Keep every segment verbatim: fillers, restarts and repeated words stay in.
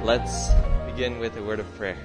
Let's begin with a word of prayer.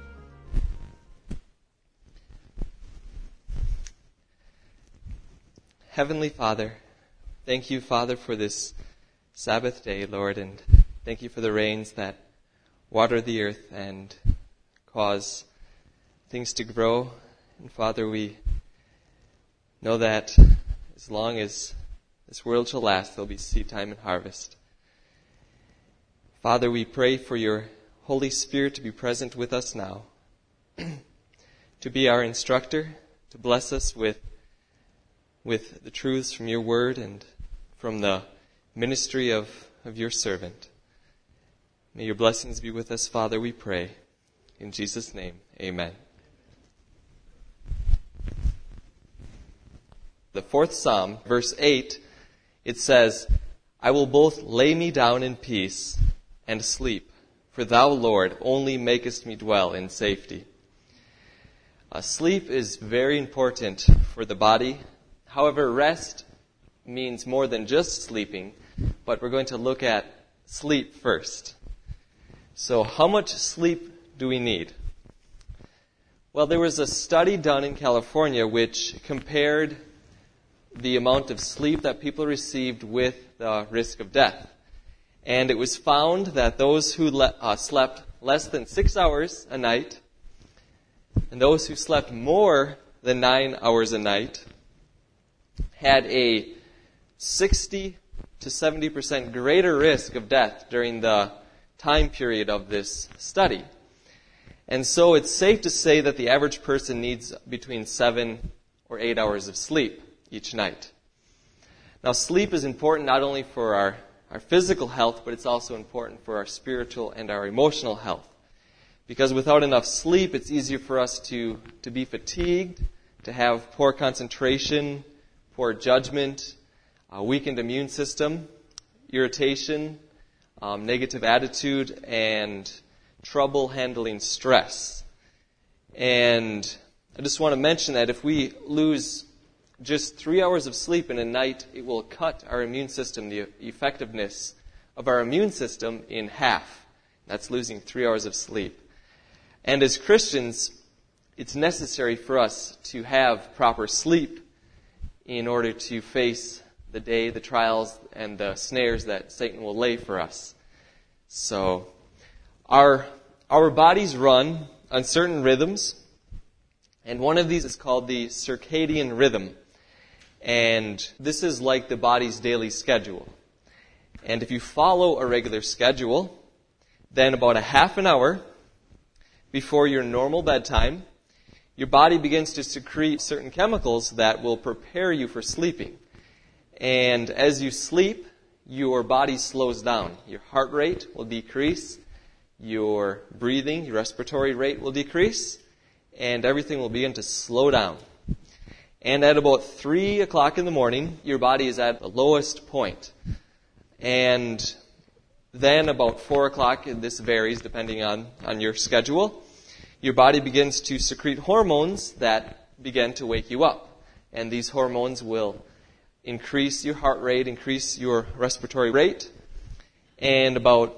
Heavenly Father, thank you, Father, for this Sabbath day, Lord, and thank you for the rains that water the earth and cause things to grow. And Father, we know that as long as this world shall last, there'll be seed time and harvest. Father, we pray for your Holy Spirit to be present with us now, to be our instructor, to bless us with, with the truths from your word and from the ministry of, of your servant. May your blessings be with us, Father, we pray. In Jesus' name, amen. The fourth Psalm, verse eight, it says, I will both lay me down in peace and sleep, for thou, Lord, only makest me dwell in safety. Uh, sleep is very important for the body. However, rest means more than just sleeping, but we're going to look at sleep first. So how much sleep do we need? Well, there was a study done in California which compared the amount of sleep that people received with the risk of death. And it was found that those who le- uh, slept less than six hours a night and those who slept more than nine hours a night had a sixty to seventy percent greater risk of death during the time period of this study. And so it's safe to say that the average person needs between seven or eight hours of sleep each night. Now, sleep is important not only for our, our physical health, but it's also important for our spiritual and our emotional health. Because without enough sleep, it's easier for us to, to be fatigued, to have poor concentration, poor judgment, a weakened immune system, irritation, um, negative attitude, and trouble handling stress. And I just want to mention that if we lose just three hours of sleep in a night, it will cut our immune system, the effectiveness of our immune system, in half. That's losing three hours of sleep. And as Christians, it's necessary for us to have proper sleep in order to face the day, the trials, and the snares that Satan will lay for us. So, our, our bodies run on certain rhythms, and one of these is called the circadian rhythm. And this is like the body's daily schedule. And if you follow a regular schedule, then about a half an hour before your normal bedtime, your body begins to secrete certain chemicals that will prepare you for sleeping. And as you sleep, your body slows down. Your heart rate will decrease, your breathing, your respiratory rate will decrease, and everything will begin to slow down. And at about three o'clock in the morning, your body is at the lowest point. And then about four o'clock, and this varies depending on, on your schedule, your body begins to secrete hormones that begin to wake you up. And these hormones will increase your heart rate, increase your respiratory rate. And about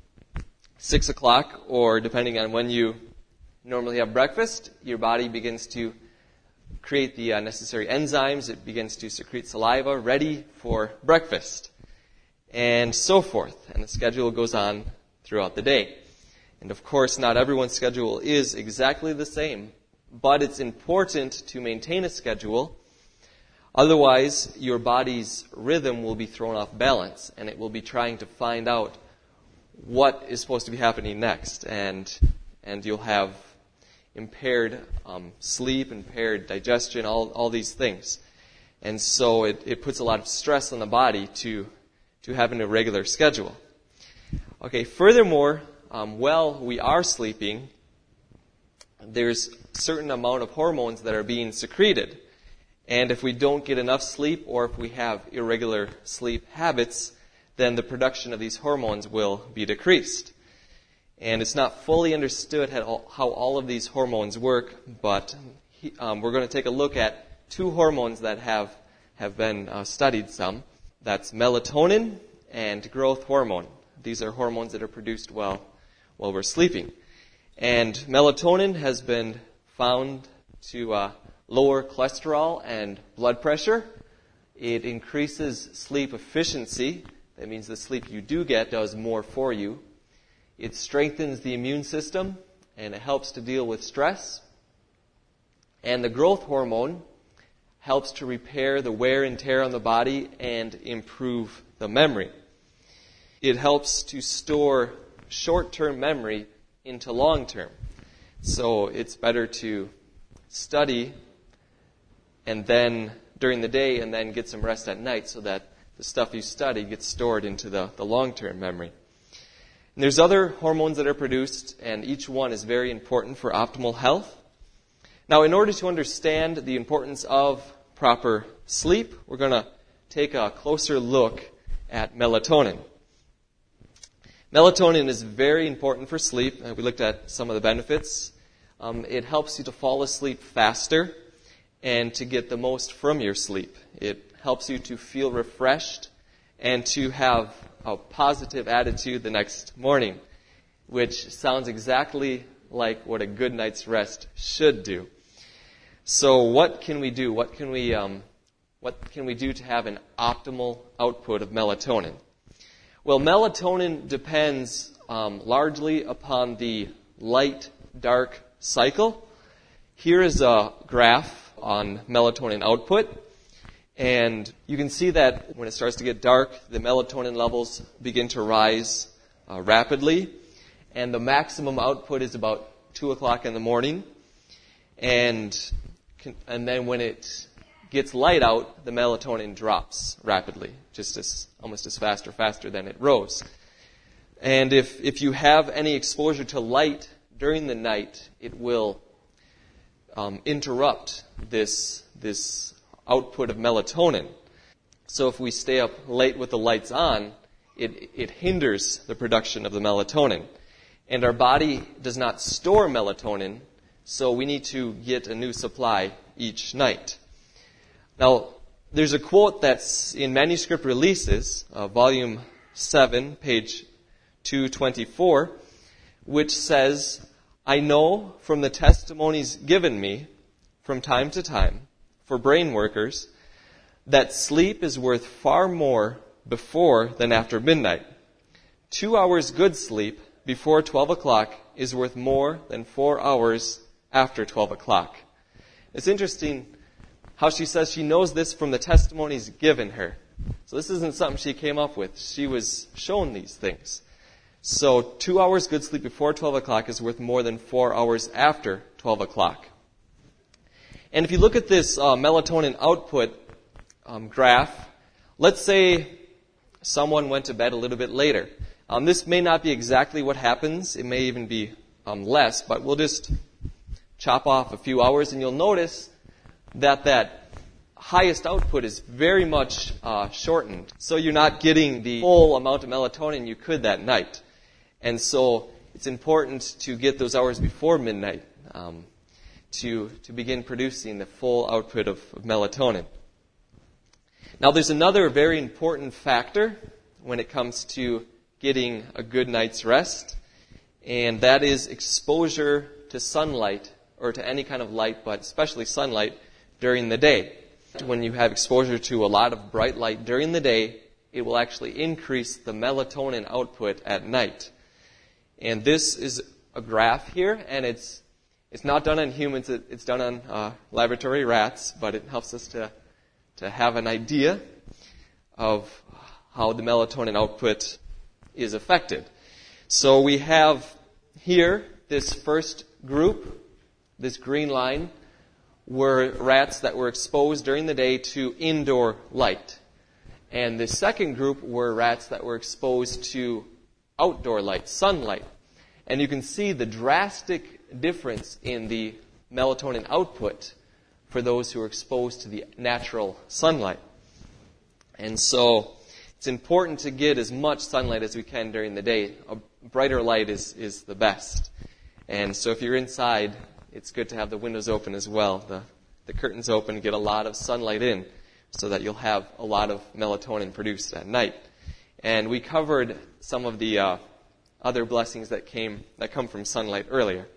six o'clock, or depending on when you normally have breakfast, your body begins to create the uh, necessary enzymes. It begins to secrete saliva ready for breakfast, and so forth. And the schedule goes on throughout the day. And of course, not everyone's schedule is exactly the same, but it's important to maintain a schedule. Otherwise, your body's rhythm will be thrown off balance, and it will be trying to find out what is supposed to be happening next, and and you'll have impaired um, sleep, impaired digestion, all, all these things. And so it, it puts a lot of stress on the body to, to have an irregular schedule. Okay, furthermore, um, while we are sleeping, there's a certain amount of hormones that are being secreted. And if we don't get enough sleep, or if we have irregular sleep habits, then the production of these hormones will be decreased. And it's not fully understood how all of these hormones work, but um, we're going to take a look at two hormones that have, have been uh, studied some. That's melatonin and growth hormone. These are hormones that are produced while, while we're sleeping. And melatonin has been found to uh, lower cholesterol and blood pressure. It increases sleep efficiency. That means the sleep you do get does more for you. It strengthens the immune system, and it helps to deal with stress. And the growth hormone helps to repair the wear and tear on the body and improve the memory. It helps to store short-term memory into long-term. So it's better to study and then during the day and then get some rest at night so that the stuff you study gets stored into the, the long-term memory. And there's other hormones that are produced, and each one is very important for optimal health. Now, in order to understand the importance of proper sleep, we're going to take a closer look at melatonin. Melatonin is very important for sleep. We looked at some of the benefits. Um, it helps you to fall asleep faster and to get the most from your sleep. It helps you to feel refreshed and to have a positive attitude the next morning, which sounds exactly like what a good night's rest should do. So what can we do? What can we um, what can we do to have an optimal output of melatonin? Well, melatonin depends um, largely upon the light-dark cycle. Here is a graph on melatonin output. And you can see that when it starts to get dark, the melatonin levels begin to rise uh, rapidly. And the maximum output is about two o'clock in the morning. And, and then when it gets light out, the melatonin drops rapidly, just as almost as fast or faster than it rose. And if, if you have any exposure to light during the night, it will um, interrupt this this output of melatonin. So if we stay up late with the lights on, it, it hinders the production of the melatonin. And our body does not store melatonin, so we need to get a new supply each night. Now, there's a quote that's in Manuscript Releases, uh, volume seven, page two twenty-four, which says, "I know from the testimonies given me from time to time for brain workers that sleep is worth far more before than after midnight. Two hours good sleep before twelve o'clock is worth more than four hours after twelve o'clock. It's interesting how she says she knows this from the testimonies given her. So this isn't something she came up with. She was shown these things. So two hours good sleep before twelve o'clock is worth more than four hours after twelve o'clock. And if you look at this uh, melatonin output um, graph, let's say someone went to bed a little bit later. Um, this may not be exactly what happens. It may even be um, less, but we'll just chop off a few hours, and you'll notice that that highest output is very much uh, shortened. So you're not getting the full amount of melatonin you could that night. And so it's important to get those hours before midnight um, to, to begin producing the full output of, of melatonin. Now there's another very important factor when it comes to getting a good night's rest, and that is exposure to sunlight, or to any kind of light, but especially sunlight, during the day. When you have exposure to a lot of bright light during the day, it will actually increase the melatonin output at night. And this is a graph here, and it's it's not done on humans, it, it's done on uh, laboratory rats, but it helps us to, to have an idea of how the melatonin output is affected. So we have here this first group, this green line, were rats that were exposed during the day to indoor light. And the second group were rats that were exposed to outdoor light, sunlight. And you can see the drastic difference in the melatonin output for those who are exposed to the natural sunlight. And so it's important to get as much sunlight as we can during the day. A brighter light is, is the best. And so if you're inside, it's good to have the windows open as well, the, the curtains open, get a lot of sunlight in so that you'll have a lot of melatonin produced at night. And we covered some of the uh, other blessings that came that come from sunlight earlier.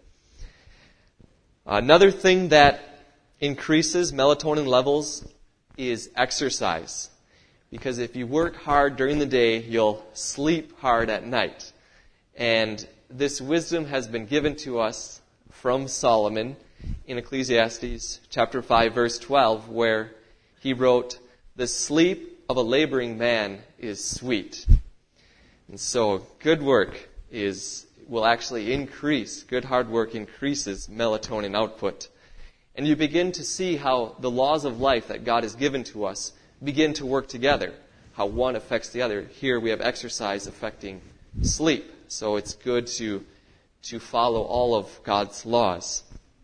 Another thing that increases melatonin levels is exercise. Because if you work hard during the day, you'll sleep hard at night. And this wisdom has been given to us from Solomon in Ecclesiastes chapter five, verse twelve, where he wrote, "The sleep of a laboring man is sweet." And so good work is will actually increase, good hard work increases melatonin output. And you begin to see how the laws of life that God has given to us begin to work together, how one affects the other. Here we have exercise affecting sleep, so it's good to, to follow all of God's laws.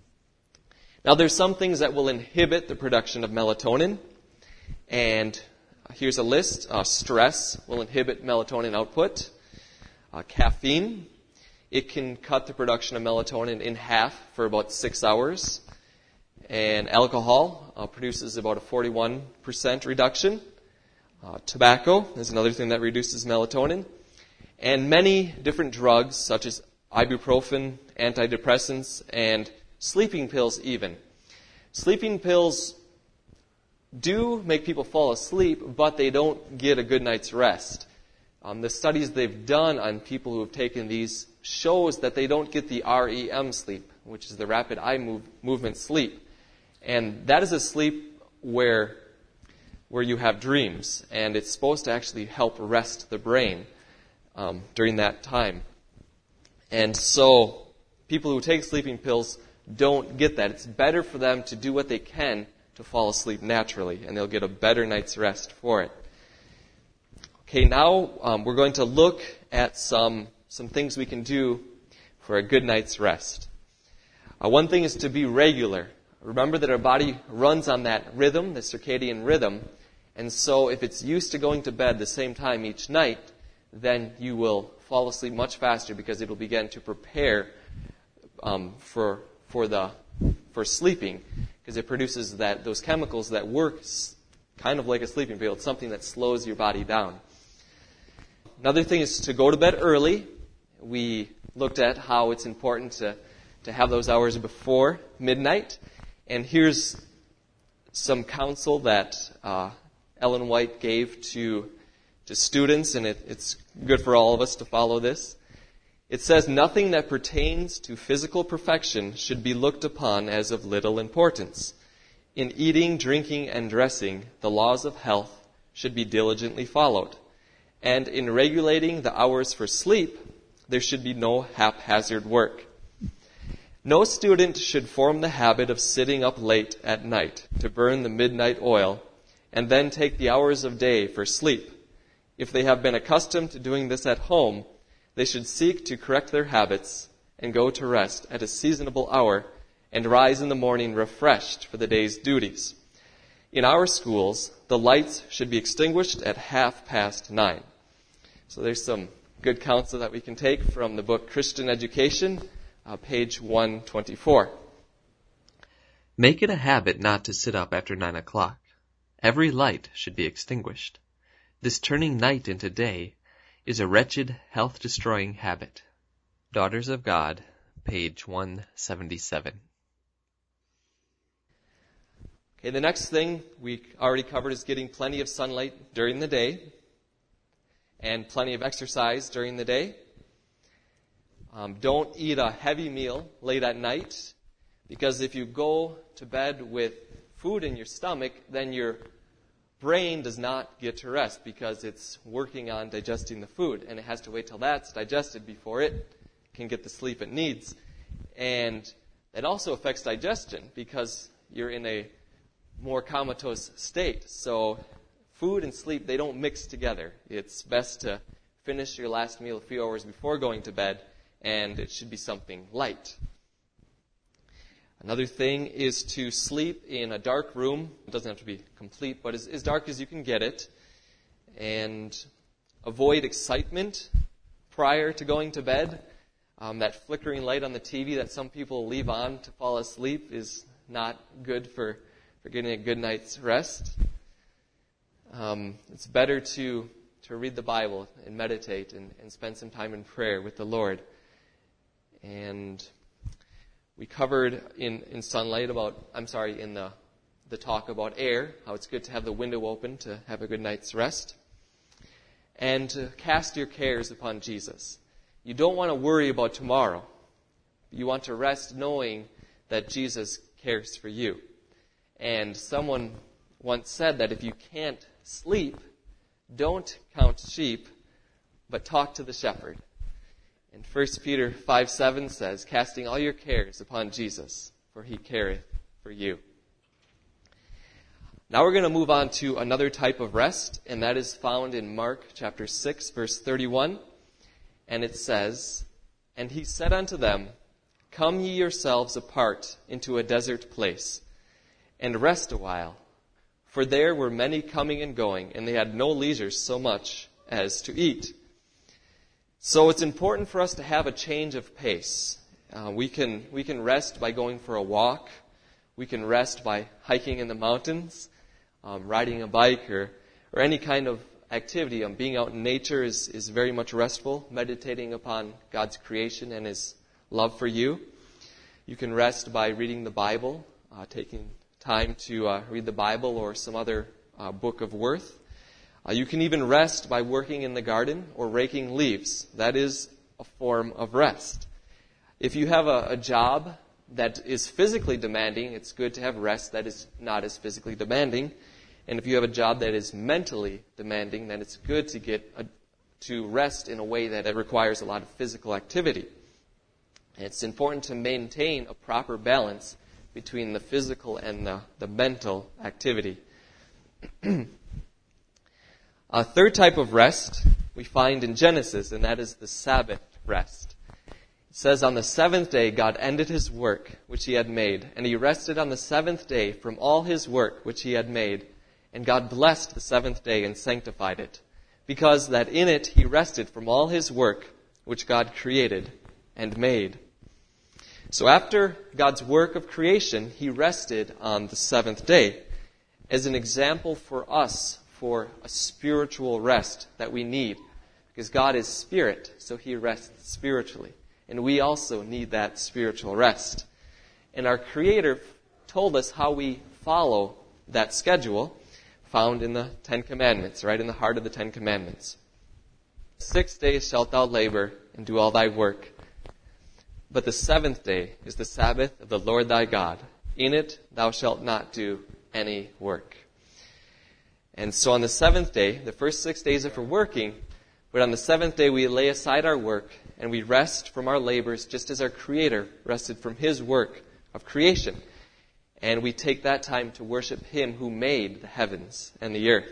Now there's some things that will inhibit the production of melatonin, and here's a list. Uh, stress will inhibit melatonin output. Uh, caffeine, it can cut the production of melatonin in half for about six hours. And alcohol uh, produces about a forty-one percent reduction. Uh, tobacco is another thing that reduces melatonin. And many different drugs, such as ibuprofen, antidepressants, and sleeping pills even. Sleeping pills do make people fall asleep, but they don't get a good night's rest. Um, the studies they've done on people who have taken these shows that they don't get the R E M sleep, which is the rapid eye move, movement sleep. And that is a sleep where, where you have dreams, and it's supposed to actually help rest the brain um, during that time. And so people who take sleeping pills don't get that. It's better for them to do what they can to fall asleep naturally, and they'll get a better night's rest for it. Okay, now um, we're going to look at some, some things we can do for a good night's rest. Uh, one thing is to be regular. Remember that our body runs on that rhythm, the circadian rhythm, and so if it's used to going to bed the same time each night, then you will fall asleep much faster because it will begin to prepare um, for for the for sleeping, because it produces that those chemicals that work kind of like a sleeping pill. It's something that slows your body down. Another thing is to go to bed early. We looked at how it's important to, to have those hours before midnight. And here's some counsel that uh, Ellen White gave to, to students, and it, it's good for all of us to follow this. It says, "Nothing that pertains to physical perfection should be looked upon as of little importance. In eating, drinking, and dressing, the laws of health should be diligently followed. And in regulating the hours for sleep, there should be no haphazard work. No student should form the habit of sitting up late at night to burn the midnight oil and then take the hours of day for sleep. If they have been accustomed to doing this at home, they should seek to correct their habits and go to rest at a seasonable hour and rise in the morning refreshed for the day's duties. In our schools, the lights should be extinguished at half past nine." So there's some good counsel that we can take from the book Christian Education, uh, page one twenty-four. Make it a habit not to sit up after nine o'clock. Every light should be extinguished. This turning night into day is a wretched, health-destroying habit. Daughters of God, page one seventy-seven. Okay, the next thing we already covered is getting plenty of sunlight during the day and plenty of exercise during the day. Um, don't eat a heavy meal late at night, because if you go to bed with food in your stomach, then your brain does not get to rest because it's working on digesting the food, and it has to wait till that's digested before it can get the sleep it needs. And that also affects digestion because you're in a more comatose state. So food and sleep, they don't mix together. It's best to finish your last meal a few hours before going to bed, and it should be something light. Another thing is to sleep in a dark room. It doesn't have to be complete, but as, as dark as you can get it. And avoid excitement prior to going to bed. Um, that flickering light on the T V that some people leave on to fall asleep is not good for, for getting a good night's rest. Um, it's better to to read the Bible and meditate and, and spend some time in prayer with the Lord. And we covered in, in sunlight about, I'm sorry, in the, the talk about air, how it's good to have the window open to have a good night's rest. And to cast your cares upon Jesus. You don't want to worry about tomorrow. You want to rest knowing that Jesus cares for you. And someone once said that if you can't sleep, don't count sheep, but talk to the shepherd. And First Peter five seven says, casting all your cares upon Jesus, for he careth for you. Now we're going to move on to another type of rest, and that is found in Mark chapter six, verse thirty-one. And it says, and he said unto them, come ye yourselves apart into a desert place, and rest a while. For there were many coming and going, and they had no leisure so much as to eat. So it's important for us to have a change of pace. Uh, we can we can rest by going for a walk. We can rest by hiking in the mountains, um, riding a bike, or, or any kind of activity. Um, being out in nature is, is very much restful, meditating upon God's creation and His love for you. You can rest by reading the Bible, uh, taking time to uh, read the Bible or some other uh, book of worth. Uh, you can even rest by working in the garden or raking leaves. That is a form of rest. If you have a, a job that is physically demanding, it's good to have rest that is not as physically demanding. And if you have a job that is mentally demanding, then it's good to get a, to rest in a way that it requires a lot of physical activity. And it's important to maintain a proper balance between the physical and the, the mental activity. A third type of rest we find in Genesis, and that is the Sabbath rest. It says, on the seventh day God ended His work which He had made, and He rested on the seventh day from all His work which He had made. And God blessed the seventh day and sanctified it, because that in it He rested from all His work which God created and made. So after God's work of creation, He rested on the seventh day as an example for us for a spiritual rest that we need. Because God is spirit, so He rests spiritually. And we also need that spiritual rest. And our Creator told us how we follow that schedule found in the Ten Commandments, right in the heart of the Ten Commandments. Six days shalt thou labor and do all thy work. But the seventh day is the Sabbath of the Lord thy God. In it thou shalt not do any work. And so on the seventh day, the first six days are for working, but on the seventh day we lay aside our work and we rest from our labors just as our Creator rested from His work of creation. And we take that time to worship Him who made the heavens and the earth.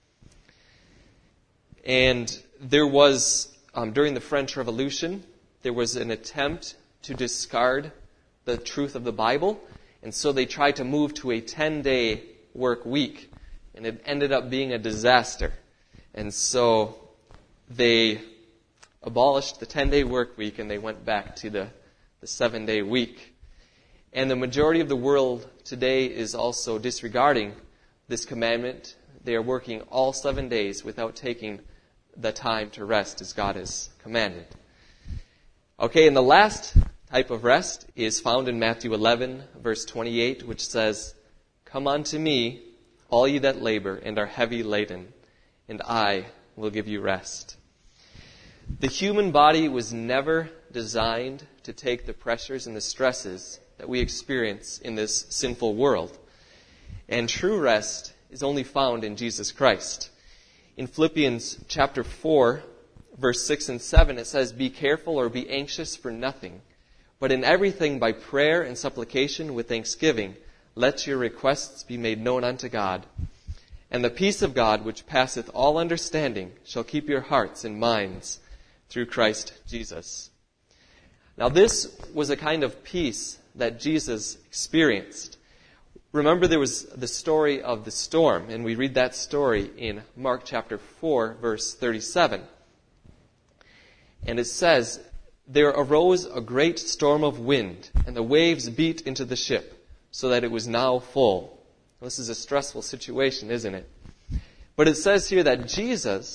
And there was, um, during the French Revolution, there was an attempt to discard the truth of the Bible. And so they tried to move to a ten-day work week. And it ended up being a disaster. And so they abolished the ten-day work week and they went back to the, the seven-day week. And the majority of the world today is also disregarding this commandment. They are working all seven days without taking the time to rest as God has commanded. Okay, and the last type of rest is found in Matthew eleven, verse twenty-eight, which says, come unto me, all ye that labor and are heavy laden, and I will give you rest. The human body was never designed to take the pressures and the stresses that we experience in this sinful world. And true rest is only found in Jesus Christ. In Philippians chapter four, verse six and seven, it says, be careful or be anxious for nothing, but in everything by prayer and supplication with thanksgiving, let your requests be made known unto God. And the peace of God, which passeth all understanding, shall keep your hearts and minds through Christ Jesus. Now this was a kind of peace that Jesus experienced. Remember, there was the story of the storm, and we read that story in Mark chapter four, verse thirty-seven. And it says, there arose a great storm of wind, and the waves beat into the ship, so that it was now full. This is a stressful situation, isn't it? But it says here that Jesus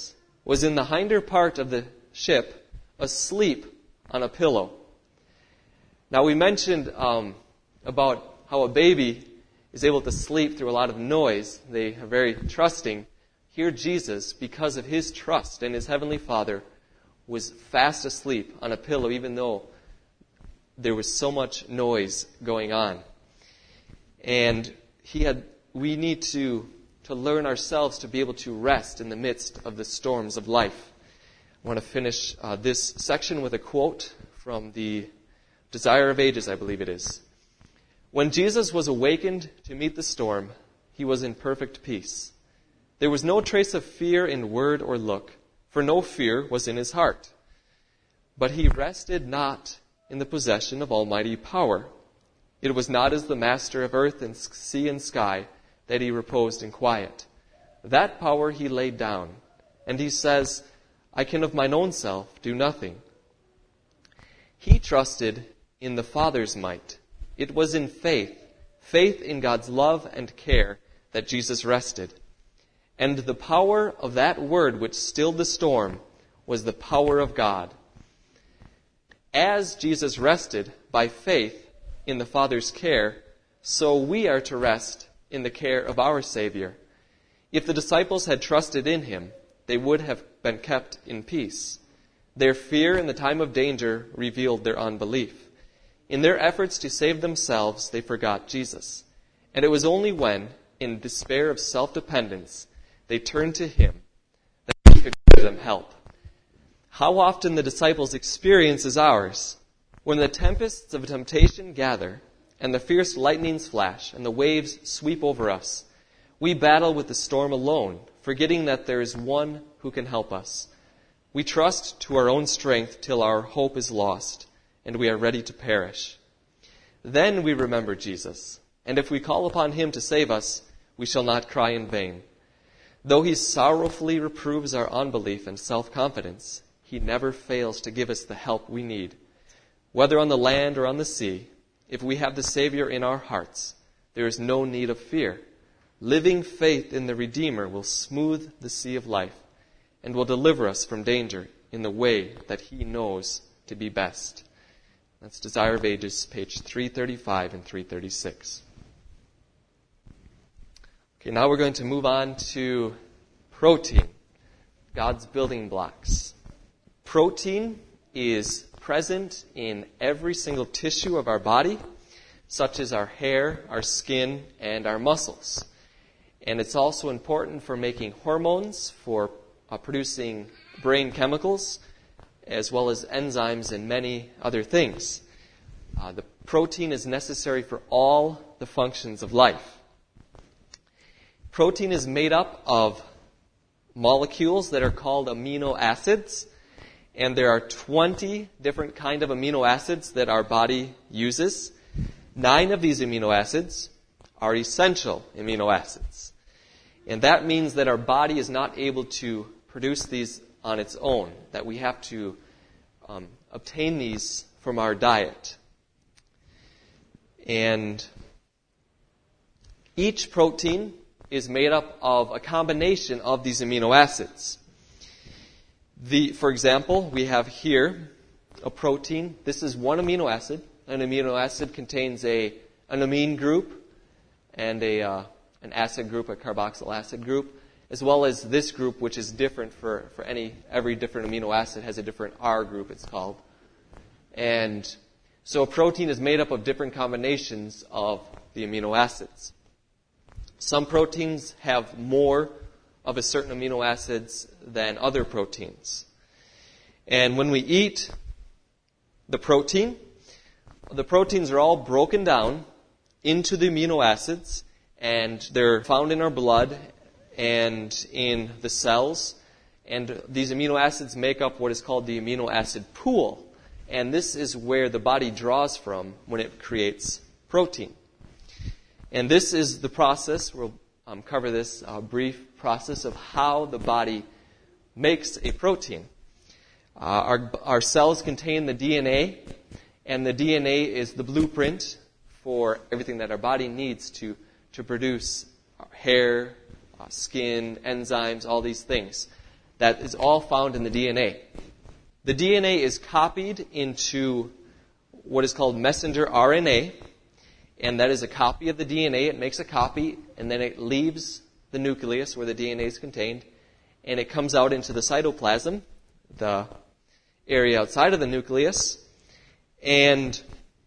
was in the hinder part of the ship, asleep on a pillow. Now we mentioned um, about how a baby is able to sleep through a lot of noise. They are very trusting. Here Jesus, because of his trust in his heavenly Father, was fast asleep on a pillow, even though there was so much noise going on. And he had, we need to, to learn ourselves to be able to rest in the midst of the storms of life. I want to finish uh, this section with a quote from the Desire of Ages, I believe it is. When Jesus was awakened to meet the storm, he was in perfect peace. There was no trace of fear in word or look, for no fear was in his heart. But he rested not in the possession of almighty power. It was not as the master of earth and sea and sky that he reposed in quiet. That power he laid down, and he says, I can of mine own self do nothing. He trusted in the Father's might. It was in faith, faith in God's love and care, that Jesus rested. And the power of that word which stilled the storm was the power of God. As Jesus rested by faith in the Father's care, so we are to rest in the care of our Savior. If the disciples had trusted in him, they would have been kept in peace. Their fear in the time of danger revealed their unbelief. In their efforts to save themselves, they forgot Jesus. And it was only when, in despair of self-dependence, they turned to him that he could give them help. How often the disciples' experience is ours. When the tempests of temptation gather, and the fierce lightnings flash, and the waves sweep over us, we battle with the storm alone, forgetting that there is one who can help us. We trust to our own strength till our hope is lost, and we are ready to perish. Then we remember Jesus, and if we call upon him to save us, we shall not cry in vain. Though he sorrowfully reproves our unbelief and self-confidence, he never fails to give us the help we need. Whether on the land or on the sea, if we have the Savior in our hearts, there is no need of fear. Living faith in the Redeemer will smooth the sea of life and will deliver us from danger in the way that he knows to be best. That's Desire of Ages, page three thirty-five and three thirty-six. Okay, now we're going to move on to protein, God's building blocks. Protein is present in every single tissue of our body, such as our hair, our skin, and our muscles. And it's also important for making hormones, for uh, producing brain chemicals, as well as enzymes and many other things. Uh, the protein is necessary for all the functions of life. Protein is made up of molecules that are called amino acids, and there are twenty different kinds of amino acids that our body uses. Nine of these amino acids are essential amino acids. And that means that our body is not able to produce these on its own, that we have to um, obtain these from our diet. And each protein is made up of a combination of these amino acids. The, for example, we have here a protein. This is one amino acid. An amino acid contains a an amine group and a uh, an acid group, a carboxyl acid group, as well as this group, which is different for, for any every different amino acid has a different R group, it's called. And so a protein is made up of different combinations of the amino acids. Some proteins have more of a certain amino acids than other proteins. And when we eat the protein, the proteins are all broken down into the amino acids, and they're found in our blood and in the cells. And these amino acids make up what is called the amino acid pool. And this is where the body draws from when it creates protein. And this is the process, we'll um, cover this uh, brief process of how the body makes a protein. Uh, our, our cells contain the D N A, and the D N A is the blueprint for everything that our body needs to, to produce our hair, uh, skin, enzymes, all these things. that is all found in the D N A. The D N A is copied into what is called messenger R N A, and that is a copy of the D N A. It makes a copy, and then it leaves the nucleus where the D N A is contained, and it comes out into the cytoplasm, the area outside of the nucleus, and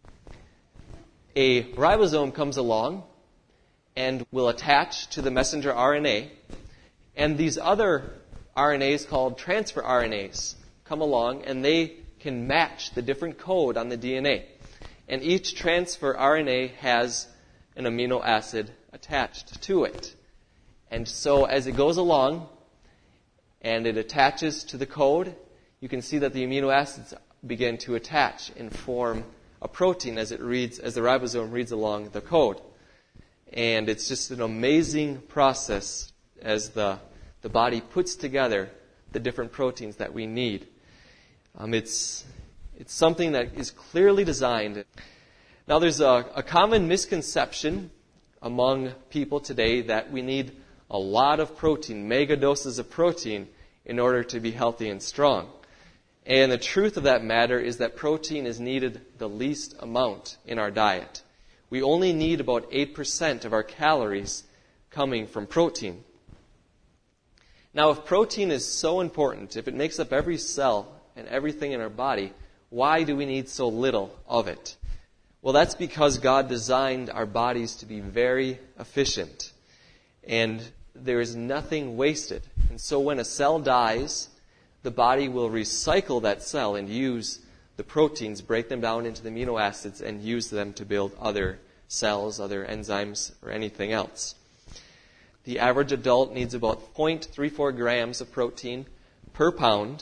a ribosome comes along and will attach to the messenger R N A, and these other R N As called transfer R N As come along, and they can match the different code on the D N A. And each transfer R N A has an amino acid attached to it. And so as it goes along and it attaches to the code, you can see that the amino acids begin to attach and form a protein as it reads, as the ribosome reads along the code. And it's just an amazing process as the, the body puts together the different proteins that we need. Um, it's, it's something that is clearly designed. Now there's a, a common misconception among people today that we need a lot of protein, mega doses of protein, in order to be healthy and strong. And the truth of that matter is that protein is needed the least amount in our diet. We only need about eight percent of our calories coming from protein. Now, if protein is so important, if it makes up every cell and everything in our body, why do we need so little of it? Well, that's because God designed our bodies to be very efficient. And there is nothing wasted. And so when a cell dies, the body will recycle that cell and use the proteins, break them down into the amino acids, and use them to build other cells, other enzymes, or anything else. The average adult needs about zero point three four grams of protein per pound.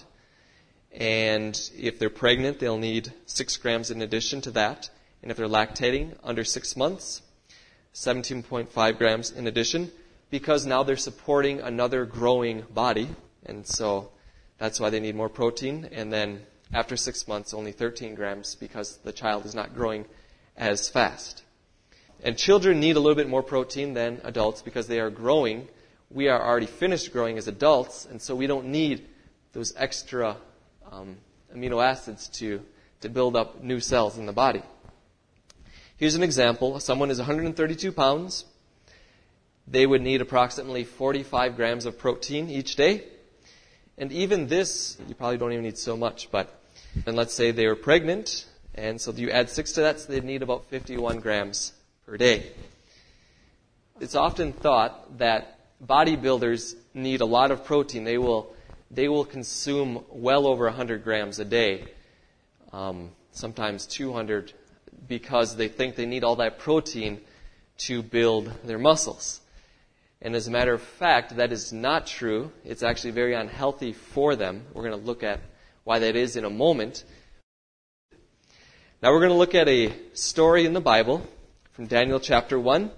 And if they're pregnant, they'll need six grams in addition to that. And if they're lactating under six months, seventeen point five grams in addition, because now they're supporting another growing body. And so that's why they need more protein. And then after six months, only thirteen grams, because the child is not growing as fast. And children need a little bit more protein than adults because they are growing. We are already finished growing as adults, and so we don't need those extra um, amino acids to, to build up new cells in the body. Here's an example. Someone is one hundred thirty-two pounds. They would need approximately forty-five grams of protein each day. And even this, you probably don't even need so much, but and let's say they were pregnant, and so you add six to that, so they'd need about fifty-one grams per day. It's often thought that bodybuilders need a lot of protein. They will they will consume well over one hundred grams a day, um, sometimes two hundred, because they think they need all that protein to build their muscles. And as a matter of fact, that is not true. It's actually very unhealthy for them. We're going to look at why that is in a moment. Now we're going to look at a story in the Bible from Daniel chapter one.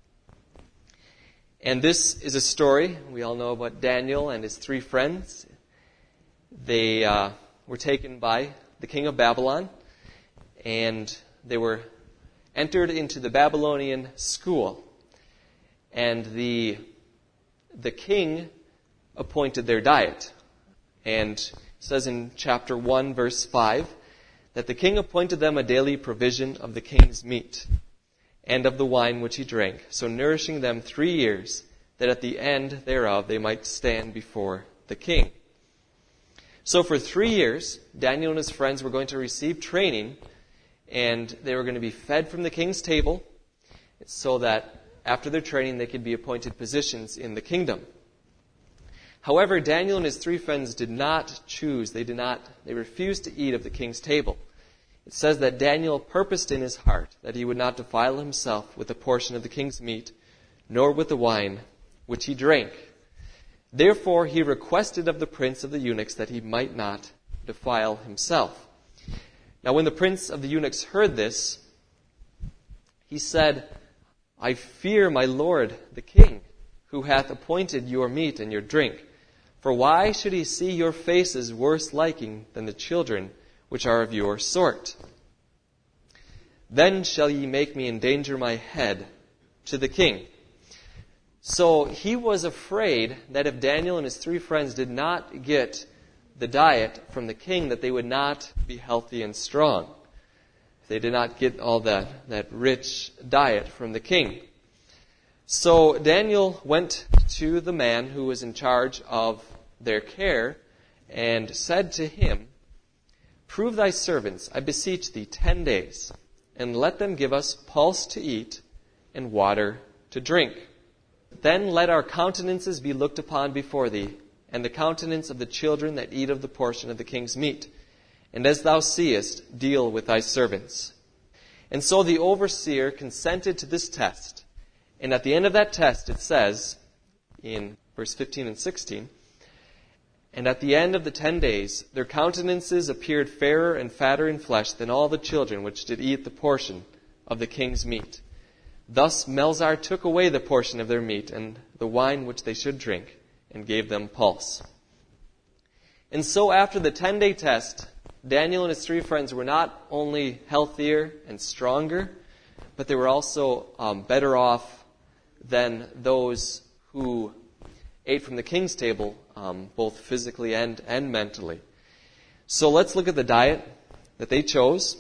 And this is a story, we all know about Daniel and his three friends. They uh, were taken by the king of Babylon, and they were entered into the Babylonian school. And the the king appointed their diet. And it says in chapter one, verse five, that the king appointed them a daily provision of the king's meat and of the wine which he drank, so nourishing them three years, that at the end thereof they might stand before the king. So for three years, Daniel and his friends were going to receive training, and they were going to be fed from the king's table, so that after their training they could be appointed positions in the kingdom. However, Daniel and his three friends did not choose, they did not, they refused to eat of the king's table. It says that Daniel purposed in his heart that he would not defile himself with a portion of the king's meat, nor with the wine which he drank. Therefore he requested of the prince of the eunuchs that he might not defile himself. Now when the prince of the eunuchs heard this, he said, I fear my lord the king, who hath appointed your meat and your drink. For why should he see your faces worse liking than the children which are of your sort? Then shall ye make me endanger my head to the king. So he was afraid that if Daniel and his three friends did not get the diet from the king, that they would not be healthy and strong. If they did not get all that, that rich diet from the king. So Daniel went to the man who was in charge of their care and said to him, "Prove thy servants, I beseech thee, ten days, and let them give us pulse to eat and water to drink. Then let our countenances be looked upon before thee, and the countenance of the children that eat of the portion of the king's meat. And as thou seest, deal with thy servants." And so the overseer consented to this test. And at the end of that test, it says, in verse fifteen and sixteen, "And at the end of the ten days, their countenances appeared fairer and fatter in flesh than all the children which did eat the portion of the king's meat. Thus Melzar took away the portion of their meat and the wine which they should drink, and gave them pulse." And so after the ten-day test, Daniel and his three friends were not only healthier and stronger, but they were also um, better off than those who ate from the king's table, um, both physically and, and mentally. So let's look at the diet that they chose.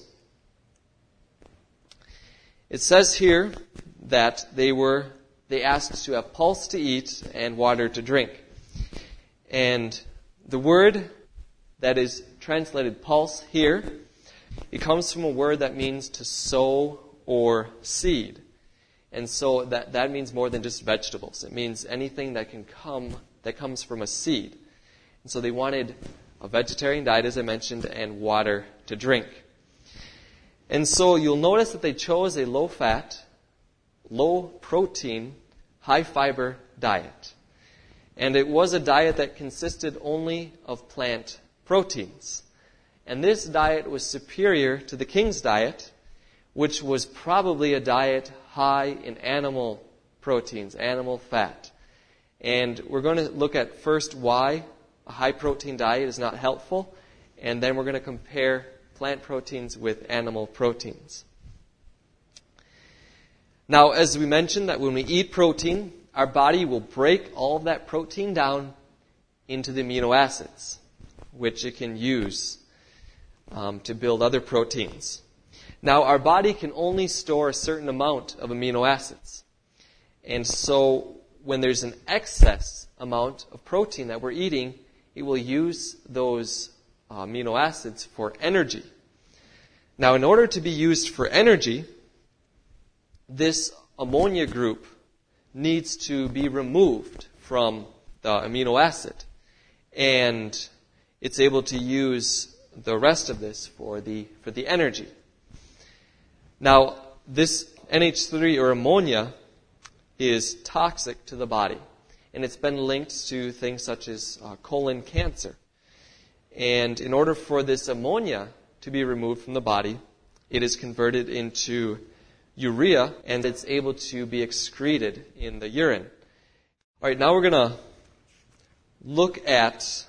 It says here that they were they asked to have pulse to eat and water to drink. And the word that is translated pulse here, it comes from a word that means to sow or seed. And so that, that means more than just vegetables. It means anything that can come, that comes from a seed. And so they wanted a vegetarian diet, as I mentioned, and water to drink. And so you'll notice that they chose a low-fat, low-protein, high-fiber diet. And it was a diet that consisted only of plant proteins. And this diet was superior to the king's diet, which was probably a diet high in animal proteins, animal fat. And we're going to look at first why a high-protein diet is not helpful, and then we're going to compare plant proteins with animal proteins. Now, as we mentioned, that when we eat protein, our body will break all of that protein down into the amino acids, which it can use um, to build other proteins. Now, our body can only store a certain amount of amino acids. And so, when there's an excess amount of protein that we're eating, it will use those uh, amino acids for energy. Now, in order to be used for energy, this ammonia group needs to be removed from the amino acid. And it's able to use the rest of this for the for the energy. Now, this N H three or ammonia is toxic to the body. And it's been linked to things such as uh, colon cancer. And in order for this ammonia to be removed from the body, it is converted into urea, and it's able to be excreted in the urine. All right, now we're going to look at,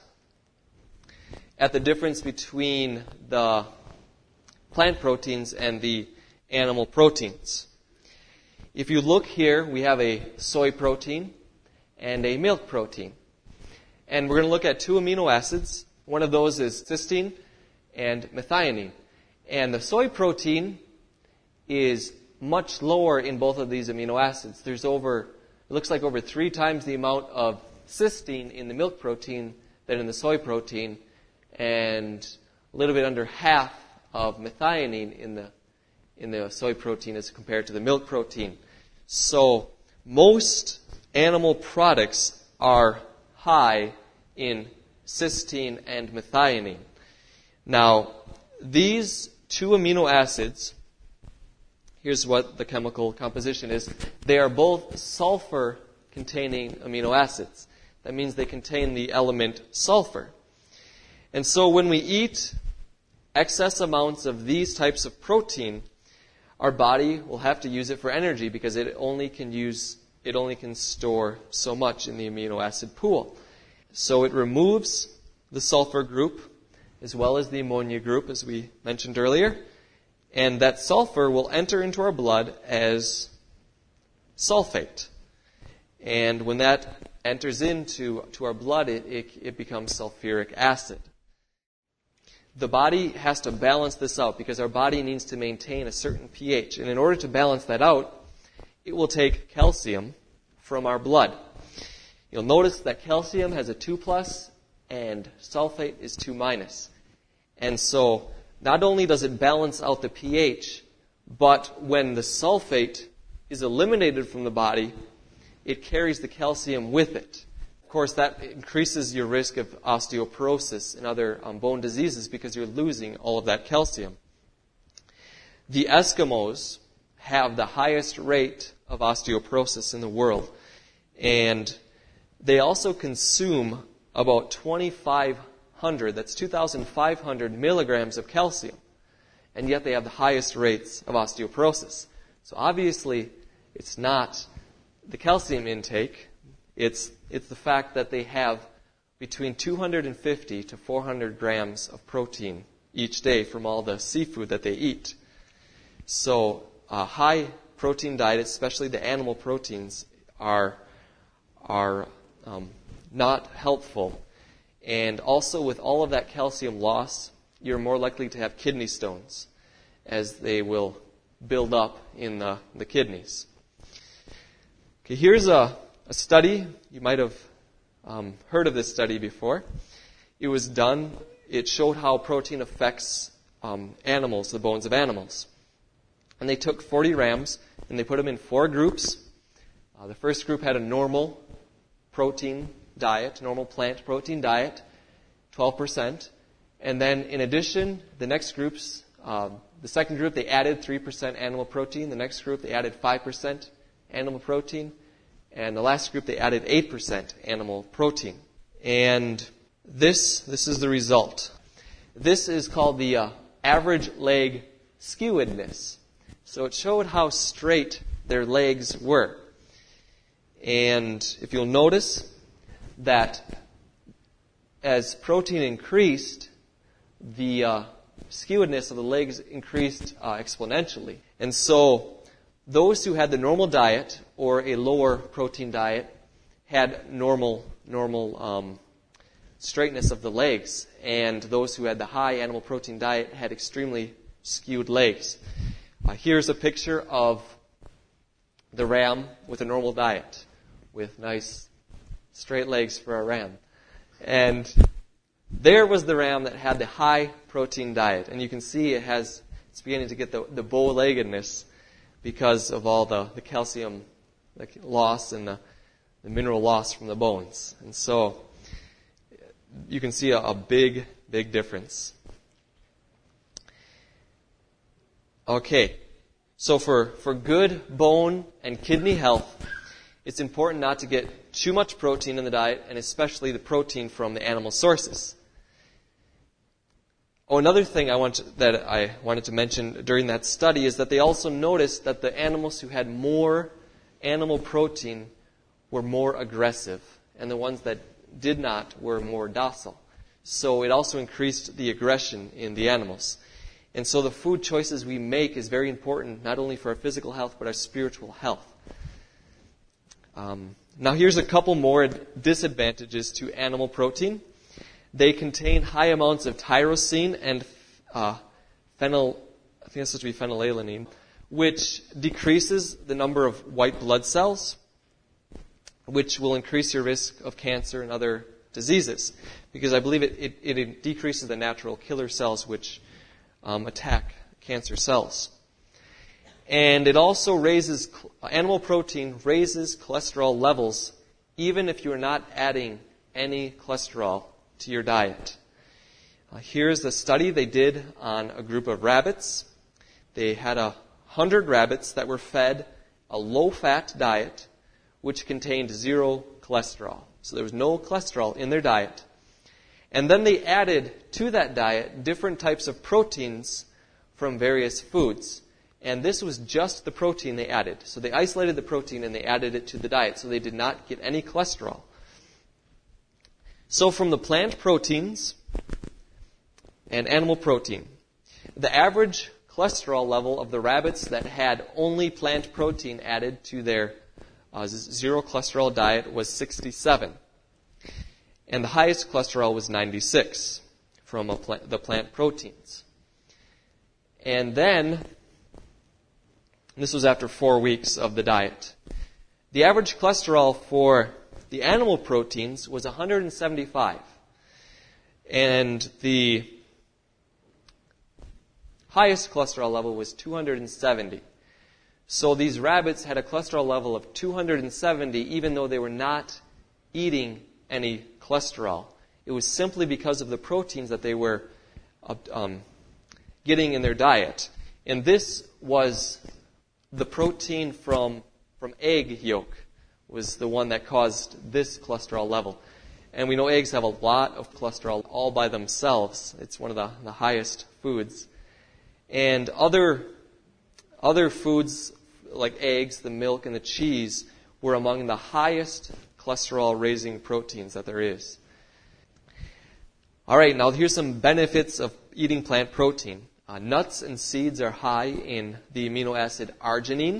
at the difference between the plant proteins and the animal proteins. If you look here, we have a soy protein and a milk protein. And we're going to look at two amino acids. One of those is cysteine and methionine. And the soy protein is much lower in both of these amino acids. There's over, it looks like over three times the amount of cysteine in the milk protein than in the soy protein, and a little bit under half of methionine in the in the soy protein as compared to the milk protein. So most animal products are high in cysteine and methionine. Now, these two amino acids, here's what the chemical composition is. They are both sulfur-containing amino acids. That means they contain the element sulfur. And so when we eat excess amounts of these types of protein, our body will have to use it for energy because it only can use, it only can store so much in the amino acid pool. So it removes the sulfur group as well as the ammonia group, as we mentioned earlier. And that sulfur will enter into our blood as sulfate. And when that enters into to our blood, it, it, it becomes sulfuric acid. The body has to balance this out because our body needs to maintain a certain pH. And in order to balance that out, it will take calcium from our blood. You'll notice that calcium has a two plus and sulfate is two minus. And so not only does it balance out the pH, but when the sulfate is eliminated from the body, it carries the calcium with it. Of course, that increases your risk of osteoporosis and other um, bone diseases because you're losing all of that calcium. The Eskimos have the highest rate of osteoporosis in the world. And they also consume about twenty-five hundred, that's two thousand five hundred milligrams of calcium. And yet they have the highest rates of osteoporosis. So obviously, it's not the calcium intake, it's it's the fact that they have between two hundred fifty to four hundred grams of protein each day from all the seafood that they eat. So a high protein diet, especially the animal proteins, are are um, not helpful. And also with all of that calcium loss, you're more likely to have kidney stones as they will build up in the, the kidneys. Okay, here's a, a study. You might have um, heard of this study before. It was done. It showed how protein affects um, animals, the bones of animals. And they took forty rams and they put them in four groups. Uh, the first group had a normal protein diet, normal plant protein diet, twelve percent. And then in addition, the next groups, um, the second group, they added three percent animal protein. The next group, they added five percent animal protein. And the last group, they added eight percent animal protein. And this, this is the result. This is called the uh, average leg skewedness. So it showed how straight their legs were. And if you'll notice that as protein increased, the uh, skewedness of the legs increased uh, exponentially. And so those who had the normal diet or a lower protein diet had normal normal um, straightness of the legs. And those who had the high animal protein diet had extremely skewed legs. Uh, here's a picture of the ram with a normal diet, with nice straight legs for a ram. And there was the ram that had the high protein diet. And you can see it has, it's beginning to get the, the bow-leggedness because of all the, the calcium like, loss and the, the mineral loss from the bones. And so you can see a, a big, big difference. Okay, so for, for good bone and kidney health, it's important not to get too much protein in the diet, and especially the protein from the animal sources. Oh, another thing I want to, that I wanted to mention during that study is that they also noticed that the animals who had more animal protein were more aggressive, and the ones that did not were more docile. So it also increased the aggression in the animals. And so the food choices we make is very important, not only for our physical health, but our spiritual health. Um, now here's a couple more disadvantages to animal protein. They contain high amounts of tyrosine and uh, phenyl, I think it's supposed to be phenylalanine, which decreases the number of white blood cells, which will increase your risk of cancer and other diseases. Because I believe it, it, it decreases the natural killer cells which um, attack cancer cells. And it also raises, animal protein raises cholesterol levels even if you're not adding any cholesterol to your diet. Uh, here's the study they did on a group of rabbits. They had a hundred rabbits that were fed a low-fat diet which contained zero cholesterol. So there was no cholesterol in their diet. And then they added to that diet different types of proteins from various foods. And this was just the protein they added. So they isolated the protein and they added it to the diet. So they did not get any cholesterol. So from the plant proteins and animal protein, the average cholesterol level of the rabbits that had only plant protein added to their uh, zero cholesterol diet was sixty-seven. And the highest cholesterol was ninety-six from a plant, the plant proteins. And then, this was after four weeks of the diet. The average cholesterol for the animal proteins was one hundred seventy-five. And the highest cholesterol level was two hundred seventy. So these rabbits had a cholesterol level of two hundred seventy even though they were not eating any cholesterol. It was simply because of the proteins that they were um, getting in their diet. And this was the protein from, from egg yolk was the one that caused this cholesterol level. And we know eggs have a lot of cholesterol all by themselves. It's one of the, the highest foods. And other other foods like eggs, the milk, and the cheese were among the highest cholesterol-raising proteins that there is. All right, now here's some benefits of eating plant protein. Uh, nuts and seeds are high in the amino acid arginine.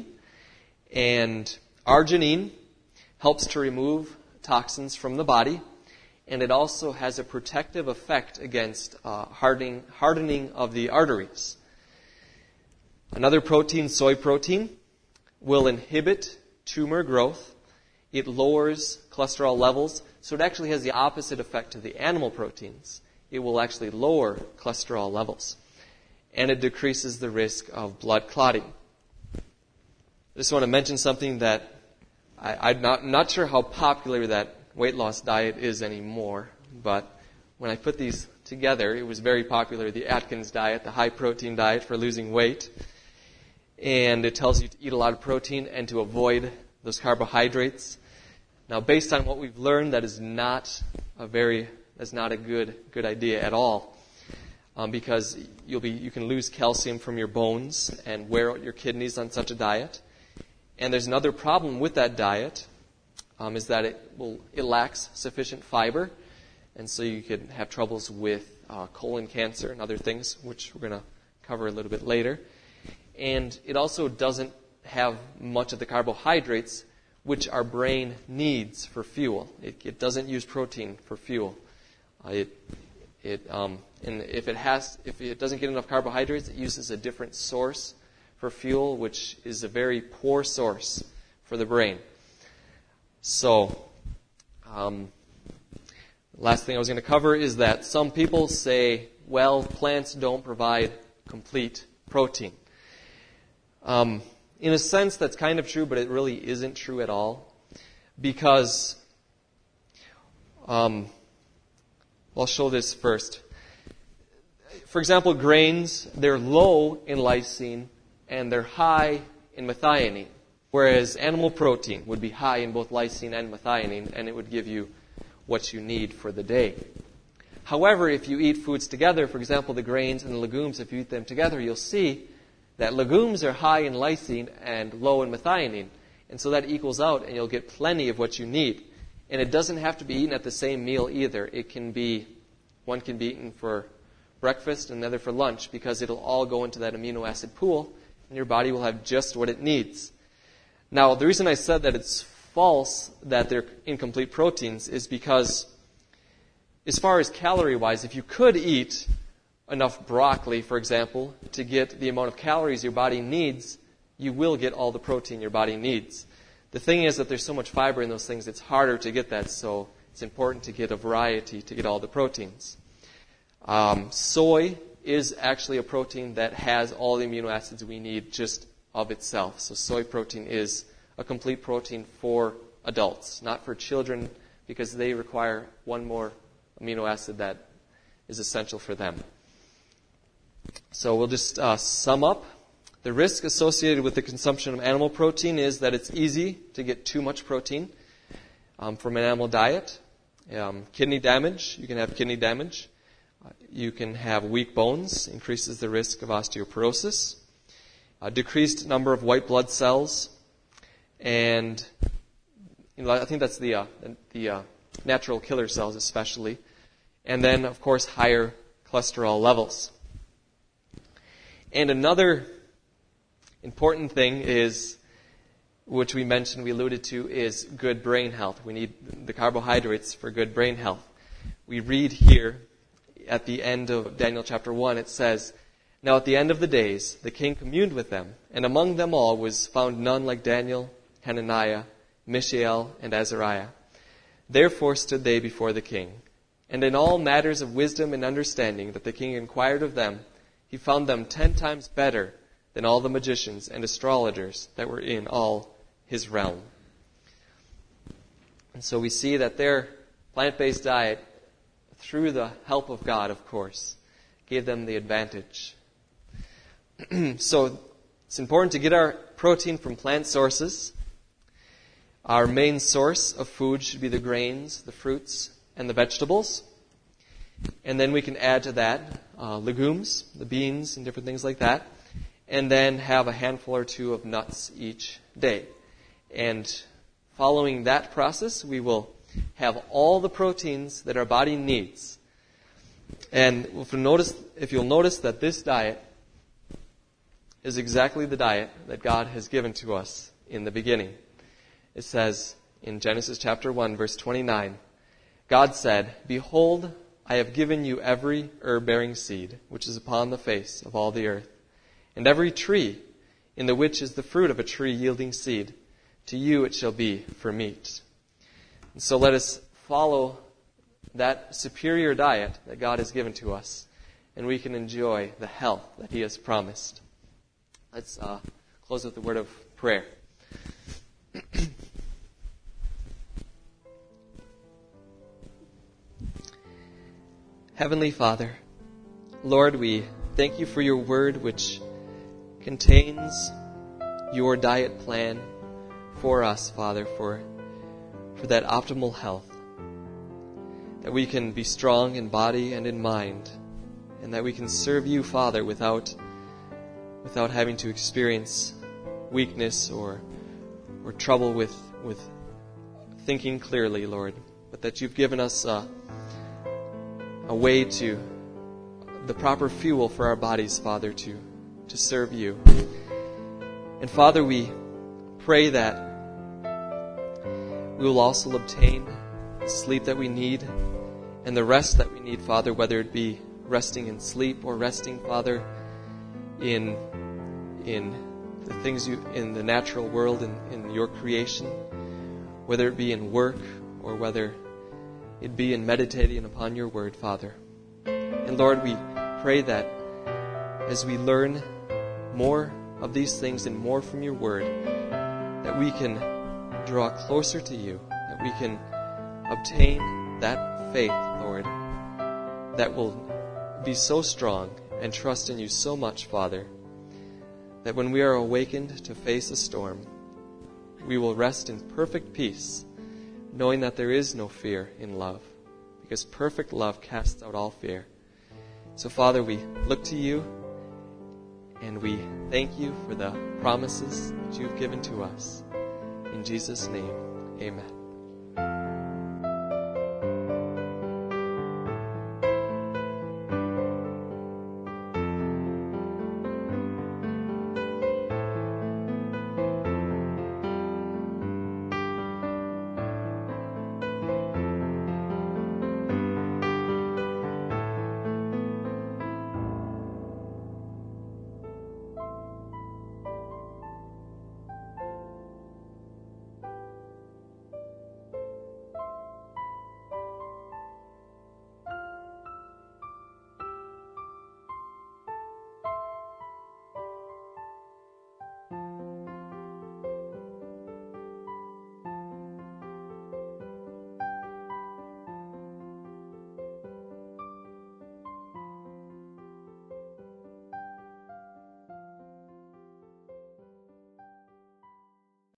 And arginine helps to remove toxins from the body. And it also has a protective effect against uh, hardening, hardening of the arteries. Another protein, soy protein, will inhibit tumor growth. It lowers cholesterol levels, so it actually has the opposite effect to the animal proteins. It will actually lower cholesterol levels. And it decreases the risk of blood clotting. I just want to mention something that I, I'm not, not sure how popular that weight loss diet is anymore, but when I put these together, it was very popular, the Atkins diet, the high protein diet for losing weight. And it tells you to eat a lot of protein and to avoid those carbohydrates. Now, based on what we've learned, that is not a very, that's not a good, good idea at all. Um, because you'll be, you can lose calcium from your bones and wear out your kidneys on such a diet. And there's another problem with that diet, um, is that it will, it lacks sufficient fiber. And so you could have troubles with uh, colon cancer and other things, which we're going to cover a little bit later. And it also doesn't have much of the carbohydrates, which our brain needs for fuel. It, it doesn't use protein for fuel. Uh, it, it, um, and if it has, if it doesn't get enough carbohydrates, it uses a different source for fuel, which is a very poor source for the brain. So, um, last thing I was going to cover is that some people say, well, plants don't provide complete protein. Um, in a sense, that's kind of true, but it really isn't true at all. Because, um, I'll show this first. For example, grains, they're low in lysine and they're high in methionine. Whereas animal protein would be high in both lysine and methionine, and it would give you what you need for the day. However, if you eat foods together, for example, the grains and the legumes, if you eat them together, you'll see that legumes are high in lysine and low in methionine. And so that equals out and you'll get plenty of what you need. And it doesn't have to be eaten at the same meal either. It can be, one can be eaten for breakfast and another for lunch because it'll all go into that amino acid pool and your body will have just what it needs. Now, the reason I said that it's false that they're incomplete proteins is because as far as calorie-wise, if you could eat enough broccoli, for example, to get the amount of calories your body needs, you will get all the protein your body needs. The thing is that there's so much fiber in those things, it's harder to get that, so it's important to get a variety to get all the proteins. Um, soy is actually a protein that has all the amino acids we need just of itself. So soy protein is a complete protein for adults, not for children, because they require one more amino acid that is essential for them. So we'll just uh, sum up. The risk associated with the consumption of animal protein is that it's easy to get too much protein um, from an animal diet. Um, kidney damage, you can have kidney damage. Uh, you can have weak bones, increases the risk of osteoporosis. A decreased number of white blood cells. And you know, I think that's the, uh, the uh, natural killer cells especially. And then, of course, higher cholesterol levels. And another important thing is which we mentioned, we alluded to, is good brain health. We need the carbohydrates for good brain health. We read here at the end of Daniel chapter one, it says, "Now at the end of the days, the king communed with them, and among them all was found none like Daniel, Hananiah, Mishael, and Azariah. Therefore stood they before the king. And in all matters of wisdom and understanding that the king inquired of them, he found them ten times better than all the magicians and astrologers that were in all his realm." And so we see that their plant-based diet, through the help of God, of course, gave them the advantage. So it's important to get our protein from plant sources. Our main source of food should be the grains, the fruits, and the vegetables. And then we can add to that uh, legumes, the beans, and different things like that. And then have a handful or two of nuts each day. And following that process, we will have all the proteins that our body needs. And if you'll notice, if you'll notice that this diet is exactly the diet that God has given to us in the beginning. It says in Genesis chapter one, verse twenty-nine, God said, "Behold, I have given you every herb-bearing seed, which is upon the face of all the earth, and every tree, in the which is the fruit of a tree yielding seed. To you it shall be for meat." And so let us follow that superior diet that God has given to us, and we can enjoy the health that He has promised. Let's uh, close with a word of prayer. Heavenly Father, Lord, we thank you for your word, which contains your diet plan for us, Father, for, for that optimal health, that we can be strong in body and in mind, and that we can serve you, Father, without without having to experience weakness or or trouble with with thinking clearly, Lord, but that you've given us a, a way to, the proper fuel for our bodies, Father, to, to serve you. And Father, we pray that we will also obtain the sleep that we need and the rest that we need, Father, whether it be resting in sleep or resting, Father, in in the things you, in the natural world, in, in your creation, whether it be in work or whether it be in meditating upon your word, Father. And Lord, we pray that as we learn more of these things and more from your word, that we can draw closer to you, that we can obtain that faith, Lord, that will be so strong and trust in you so much, Father, that when we are awakened to face a storm, we will rest in perfect peace, knowing that there is no fear in love, because perfect love casts out all fear. So, Father, we look to you, and we thank you for the promises that you've given to us. In Jesus' name, amen.